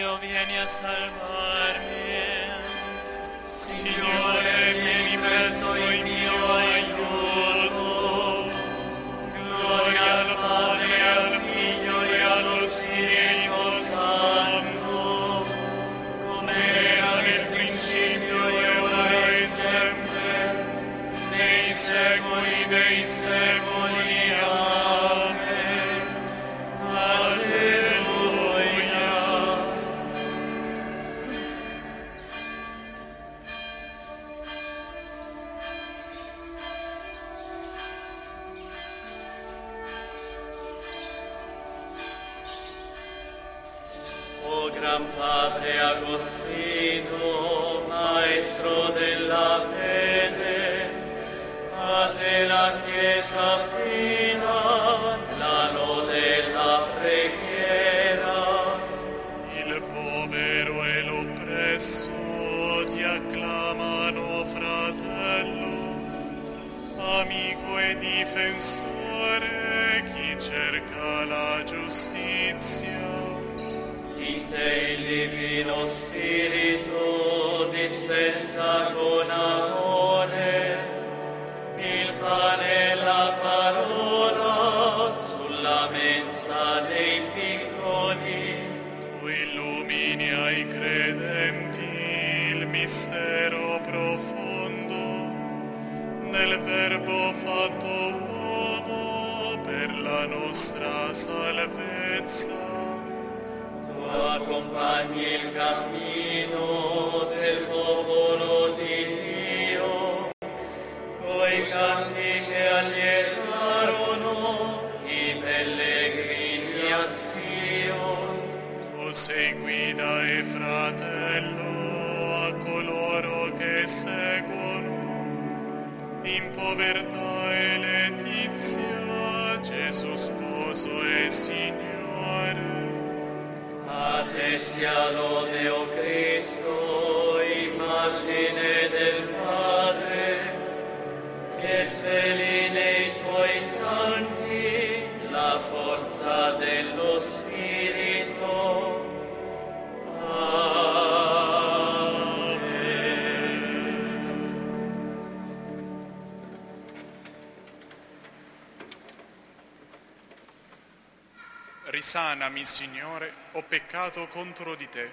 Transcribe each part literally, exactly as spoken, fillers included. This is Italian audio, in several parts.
Dio, vieni a salvarmi. Signore, vieni presto in mio aiuto. Gloria al Padre, al Figlio e allo Spirito Santo, come era nel principio e ora e sempre, nei secoli dei secoli. Amen. Alleluia. O Gran Padre Agostino, Maestro della fede, a te la Chiesa affida la lode e la preghiera. Il povero e l'oppresso ti acclamano, fratello, amico e difensore, chi cerca la giustizia. In te il Divino Spirito dispensa con amore il pane e la parola sulla mensa dei piccoli. Tu illumini ai credenti il mistero profondo nel Verbo fatto uomo per la nostra salvezza. Accompagni il cammino del popolo di Dio, coi canti che allegrarono i pellegrini a Sion. Tu sei guida e fratello a coloro che seguono in povertà e letizia Gesù sposo e Signore. A te sia lode, o Cristo, immagine del Padre, che sveli nei tuoi santi la forza dello Spirito. Risanami, Signore, ho peccato contro di te.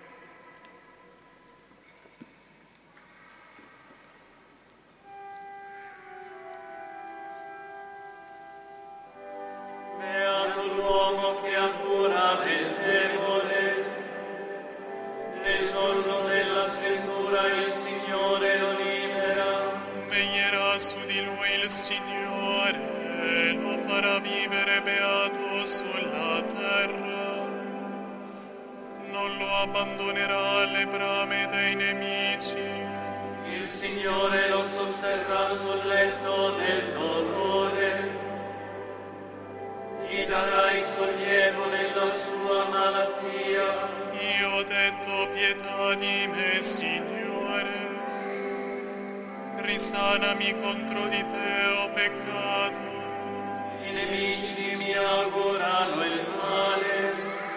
Beato l'uomo che ha cura del debole, nel giorno della sventura il Signore lo libera. Veglierà su di lui il Signore, lo farà vivere beato sulla terra. Non lo abbandonerà alle brame dei nemici. Il Signore lo sosterrà sul letto del dolore, gli darà il sollievo nella sua malattia. Io ho detto pietà di me, Signore. Risanami, contro di te ho peccato. I nemici mi augurano il male,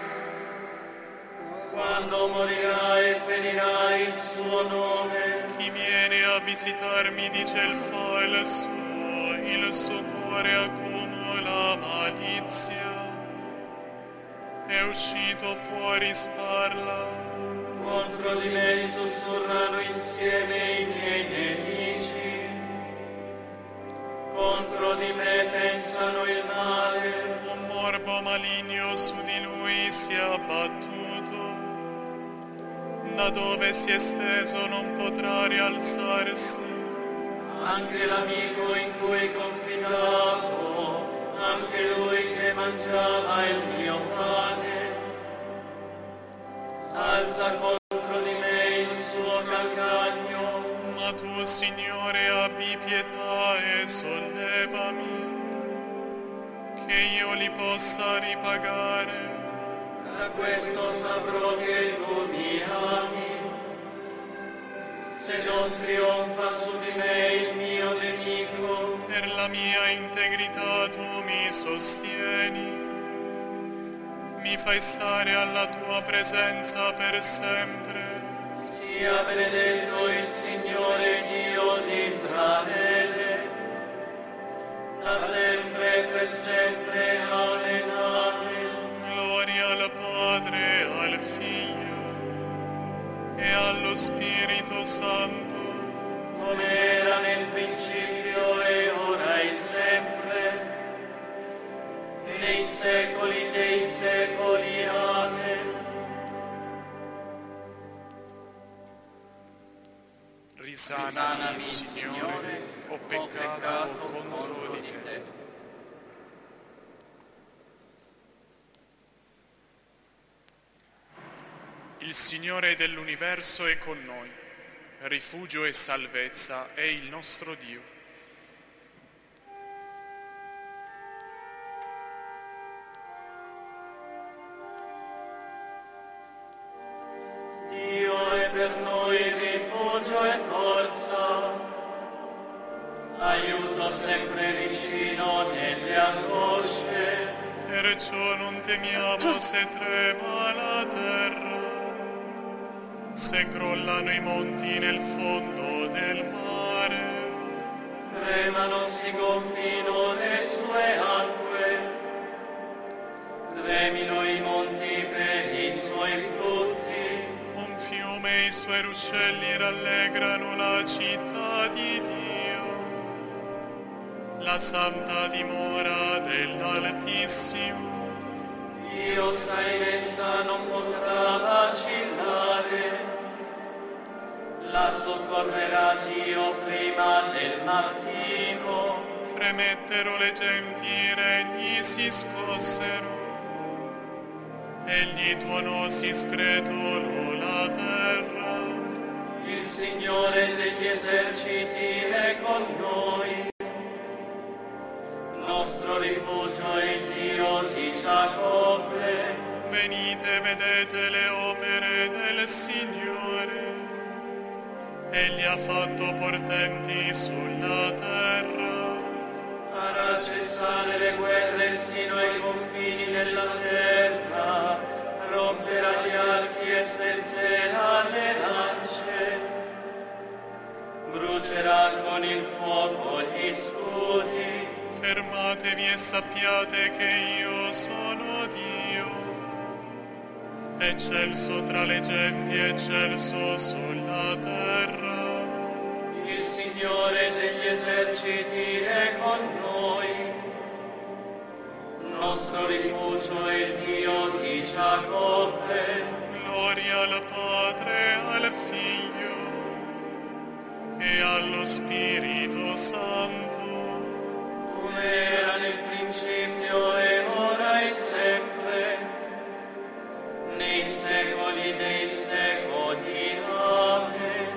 quando morirà e penirà il suo nome. Chi viene a visitarmi dice il falso, il suo cuore accumula malizia. È uscito fuori, sparla. Contro di me sussurrano insieme i miei nemici, contro di me pensano il male. Un morbo maligno su di lui si è abbattuto. Da dove si è steso non potrà rialzarsi. Anche l'amico in cui confidavo, anche lui che mangiava il mio pane, alza contro di me il suo calcagno. Ma tu, Signore, abbi pietà e sollevami, che io li possa ripagare. Da questo saprò che tu mi ami, se non trionfa su di me il mio nemico. Per la mia integrità tu mi sostieni, mi fai stare alla tua presenza per sempre. Sia benedetto il Signore Dio di Israele, da sempre e per sempre. Amen, amen. Gloria al Padre, al Figlio e allo Spirito Santo, come era nel principio e ora e sempre, nei secoli dei secoli. Amen. Risanami, Signore, ho peccato contro di te. Il Signore dell'universo è con noi, rifugio e salvezza è il nostro Dio. Dio è per noi rifugio e forza, aiuto sempre vicino nelle angosce. Perciò non temiamo se trema la terra, se crollano i monti nel fondo del mare. Tremano, si gonfino le sue acque, tremino i monti per i suoi frutti. Un fiume e i suoi ruscelli rallegrano la città di Dio, la santa dimora dell'Altissimo. Dio, sai, in essa non potrà vacillare, la soccorrerà Dio prima del mattino. Fremettero le genti, i regni si scossero, egli tuonò si scretolò la terra. Il Signore degli eserciti è con noi, nostro rifugio è il Dio di Giacobbe. Venite, vedete le opere del Signore, egli ha fatto portenti sulla terra. Farà cessare le guerre sino ai confini della terra, romperà gli archi e spezzerà le lance, brucerà con il fuoco gli scudi. Fermatevi e sappiate che io sono Dio, eccelso tra le genti, eccelso sulla terra. Il Signore degli eserciti è con noi, nostro rifugio è il Dio di Giacobbe. Gloria al Padre, al Figlio e allo Spirito Santo, come era nel principio e ora e sempre, nei secoli dei secoli. Amen.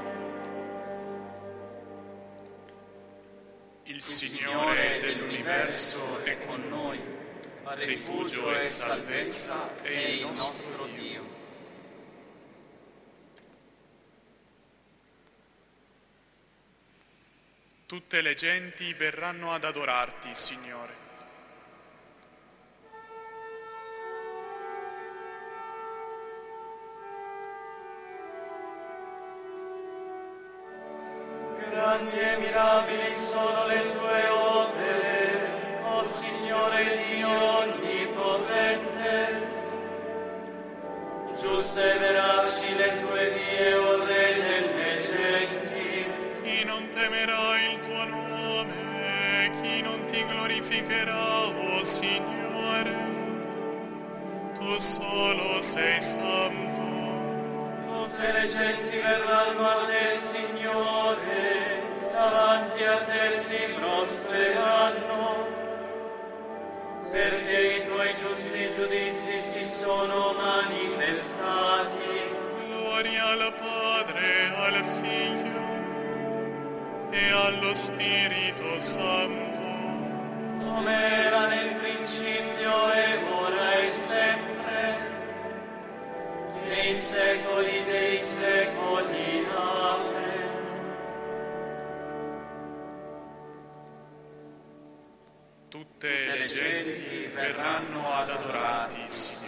il Signore dell'universo è con noi, rifugio e salvezza è il nostro Dio. Tutte le genti verranno ad adorarti, Signore. Grandi e mirabili sono le tue opere, o Signore Dio onnipotente. Giuste e veraci le tue vie, o Re delle genti. Chi non temerà il tuo nome, chi non ti glorificherà, o Signore? Tu solo sei santo. Tutte le genti verranno a te, Signore, davanti a te si prostreranno, perché i tuoi giusti giudizi si sono manifestati. Gloria al Padre, al Figlio e allo Spirito Santo, come era nel principio e ora e sempre, nei secoli dei secoli. Amen. tutte le genti verranno ad adorarti, Signore.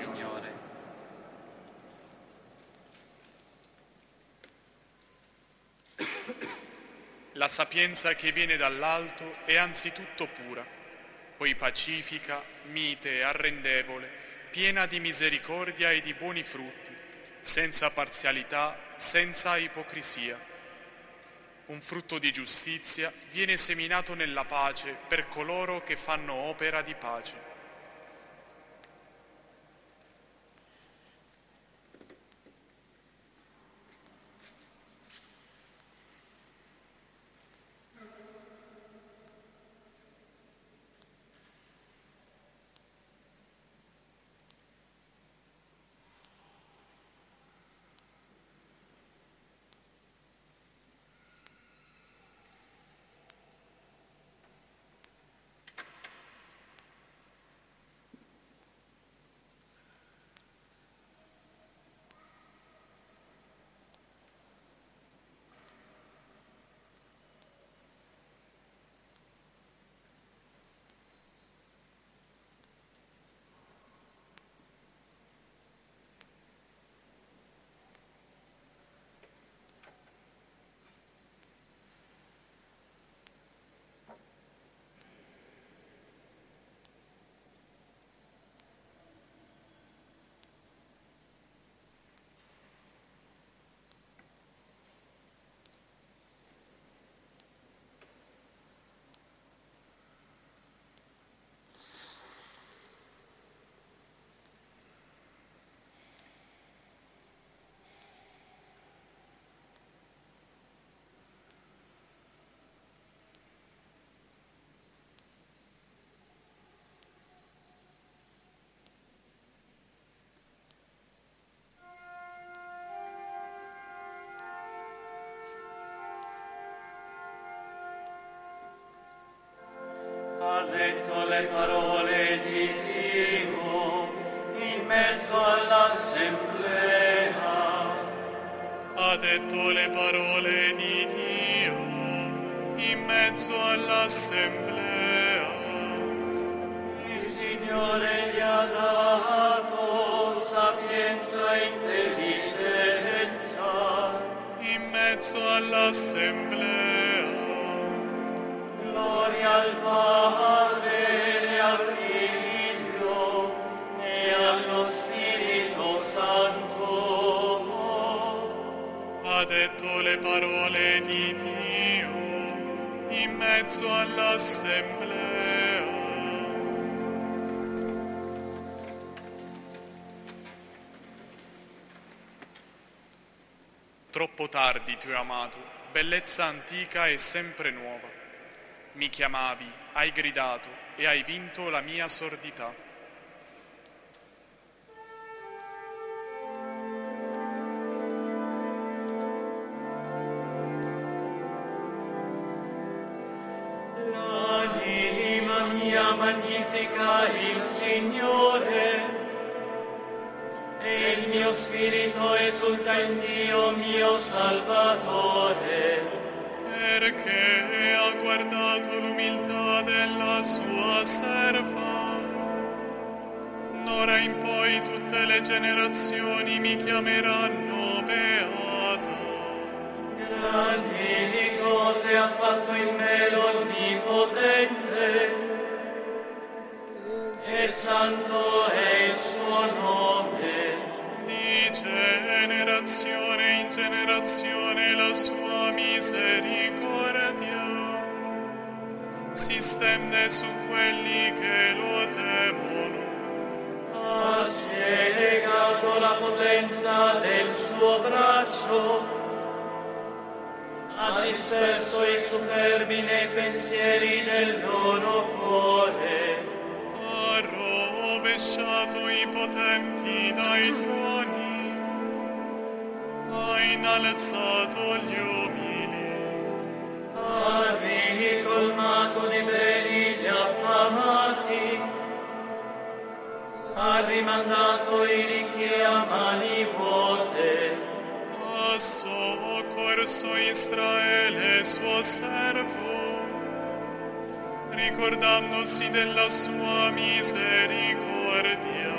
La sapienza che viene dall'alto è anzitutto pura, poi pacifica, mite e arrendevole, piena di misericordia e di buoni frutti, senza parzialità, senza ipocrisia. Un frutto di giustizia viene seminato nella pace per coloro che fanno opera di pace. Ha letto le parole di Dio in mezzo all'assemblea. Ha detto le parole di Dio in mezzo all'assemblea. Il Signore gli ha dato sapienza e intelligenza In mezzo all'assemblea. gloria al Padre e al Figlio e allo Spirito Santo. Ha detto le parole di Dio in mezzo all'assemblea. Troppo tardi ti ho amato, bellezza antica e sempre nuova. Mi chiamavi, hai gridato e hai vinto la mia sordità. L'anima mia magnifica il Signore e il mio spirito esulta in Dio mio Salvatore. Perché ha guardato l'umiltà della sua serva. D'ora in poi tutte le generazioni mi chiameranno beata. Grandi cose ha fatto in me l'Onnipotente, e santo è il suo nome. Di generazione in generazione la sua misericordia si stende su quelli che lo temono. Ha spiegato la potenza del suo braccio, ha disperso i superbi nei pensieri del loro cuore. Ha rovesciato i potenti dai troni, ha innalzato gli umili, Ha ricolmato di beni gli affamati, ha rimandato i ricchi a mani vuote. ha soccorso Israele suo servo, ricordandosi della sua misericordia.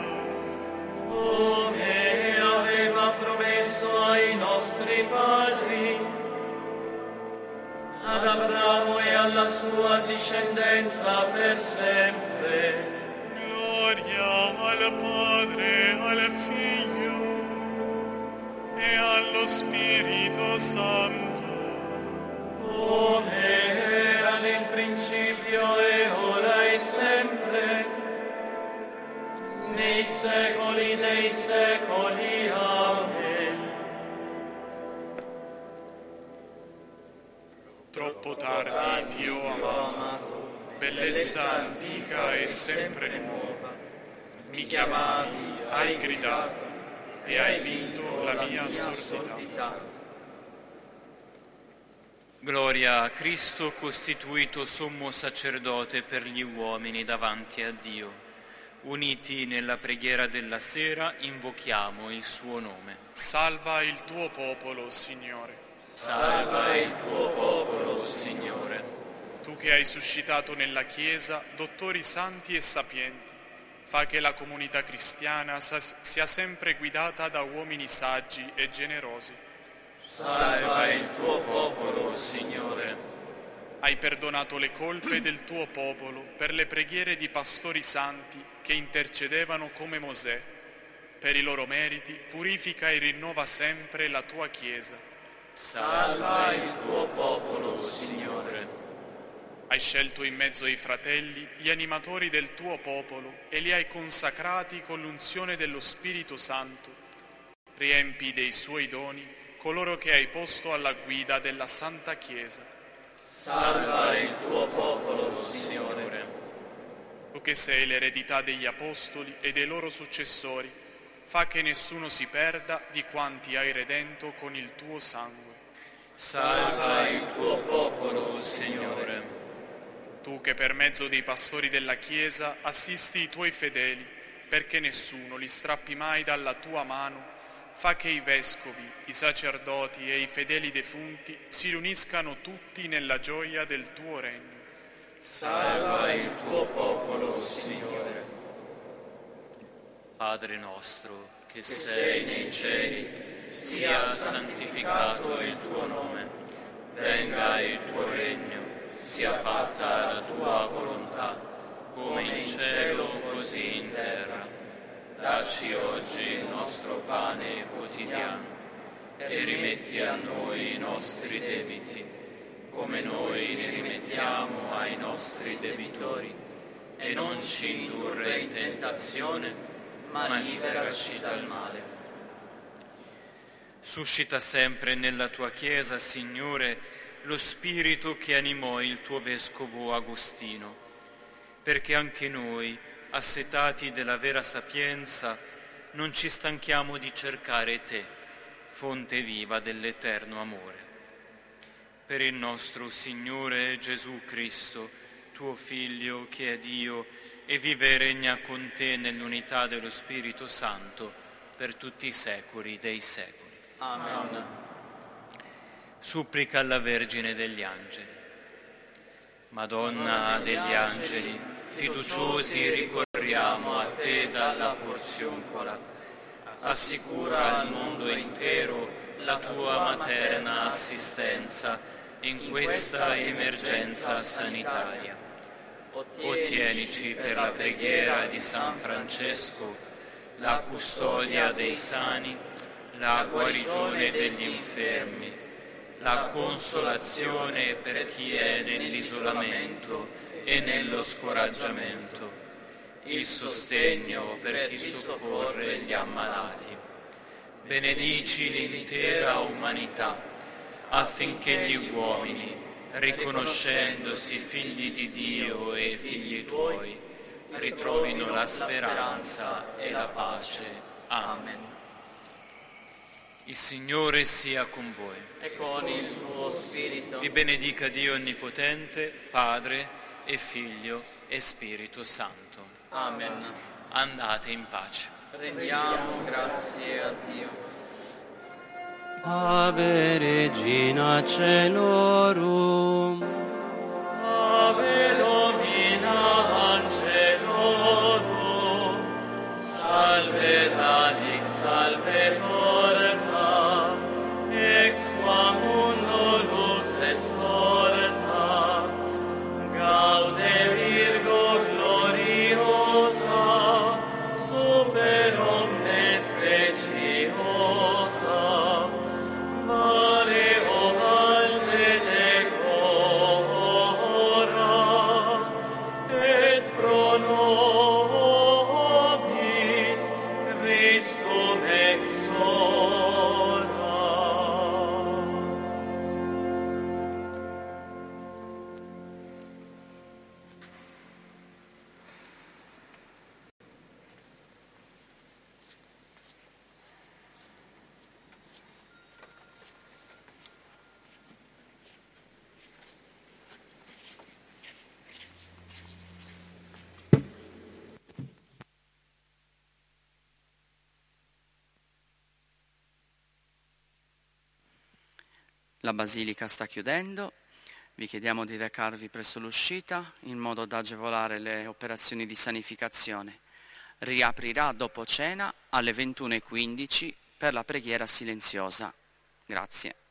Come aveva promesso ai nostri padri, ad Abramo e alla sua discendenza per sempre. Gloria al Padre, al Figlio e allo Spirito Santo, come era nel principio e ora e sempre, nei secoli dei secoli. Amen. troppo tardi ti ho amato, bellezza antica e sempre nuova. Mi chiamavi, hai gridato e hai vinto la mia sordità. Gloria a Cristo costituito sommo sacerdote per gli uomini davanti a Dio. Uniti nella preghiera della sera invochiamo il suo nome. Salva il tuo popolo, Signore. Salva il tuo popolo, Signore. Tu che hai suscitato nella Chiesa dottori santi e sapienti, fa che la comunità cristiana sia sempre guidata da uomini saggi e generosi. Salva il tuo popolo, Signore. Hai perdonato le colpe del tuo popolo per le preghiere di pastori santi che intercedevano come Mosè. Per i loro meriti purifica e rinnova sempre la tua Chiesa. Salva il tuo popolo, Signore. Hai scelto in mezzo ai fratelli gli animatori del tuo popolo e li hai consacrati con l'unzione dello Spirito Santo. Riempi dei suoi doni coloro che hai posto alla guida della Santa Chiesa. Salva il tuo popolo, Signore. Tu che sei l'eredità degli Apostoli e dei loro successori, fa che nessuno si perda di quanti hai redento con il tuo sangue. Salva il tuo popolo, Signore. Tu che per mezzo dei pastori della Chiesa assisti i tuoi fedeli, perché nessuno li strappi mai dalla tua mano, fa che i vescovi, i sacerdoti e i fedeli defunti si riuniscano tutti nella gioia del tuo regno. Salva il tuo popolo, Signore. Padre nostro, che Che sei sei nei cieli, sia santificato il tuo nome. Venga il tuo regno, sia fatta la tua volontà, come in cielo così in terra. Dacci oggi il nostro pane quotidiano e rimetti a noi i nostri debiti, come noi li rimettiamo ai nostri debitori, e non ci indurre in tentazione, ma liberaci dal male. Suscita sempre nella tua Chiesa, Signore, lo spirito che animò il tuo vescovo Agostino, perché anche noi, assetati della vera sapienza, non ci stanchiamo di cercare te, fonte viva dell'eterno amore. Per il nostro Signore Gesù Cristo, tuo Figlio, che è Dio e vive e regna con te nell'unità dello Spirito Santo per tutti i secoli dei secoli. Amen. Supplica alla Vergine degli Angeli. Madonna degli Angeli, fiduciosi ricorriamo a te dalla porziuncola. Assicura al mondo intero la tua materna assistenza in questa emergenza sanitaria. Ottienici per la preghiera di San Francesco la custodia dei sani, la guarigione degli infermi, la consolazione per chi è nell'isolamento e nello scoraggiamento, il sostegno per chi soccorre gli ammalati. Benedici l'intera umanità, affinché gli uomini, riconoscendosi figli di Dio e figli tuoi, ritrovino la speranza e la pace. Amen. Il Signore sia con voi. E con il tuo spirito. Vi benedica Dio Onnipotente, Padre e Figlio e Spirito Santo. Amen. Andate in pace. Rendiamo grazie a Dio. Ave Regina Caelorum, Ave Domina Angelorum, salve radix, salve porta, ex qua mundo lux estor La basilica sta chiudendo, vi chiediamo di recarvi presso l'uscita in modo da agevolare le operazioni di sanificazione. Riaprirà dopo cena alle ventuno e quindici per la preghiera silenziosa. Grazie.